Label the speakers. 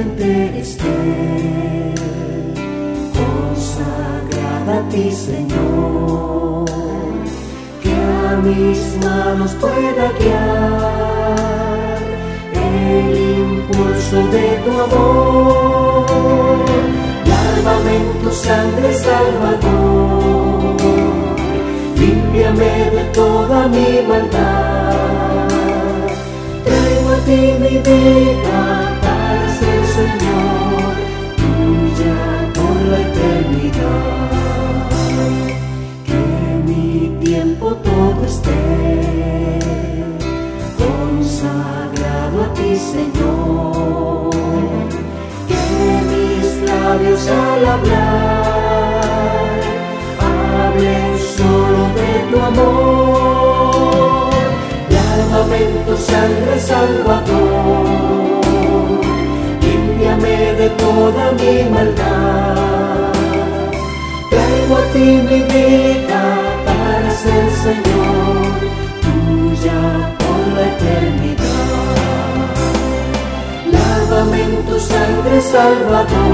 Speaker 1: presente esté, consagrada a ti, Señor, que a mis manos pueda guiar el impulso de tu amor. Lávame en tu sangre, Salvador, límpiame de toda mi maldad. Traigo a ti mi vida para ser, Señor, tuya por la eternidad. Que mi tiempo todo esté consagrado a ti, Señor. Que mis labios al hablar hablen solo de tu amor. Lávame en tu sangre, Salvador, límpiame de toda mi maldad. Traigo a ti mi vida para ser, Señor, tuya por la eternidad. Lávame en tu sangre, Salvador,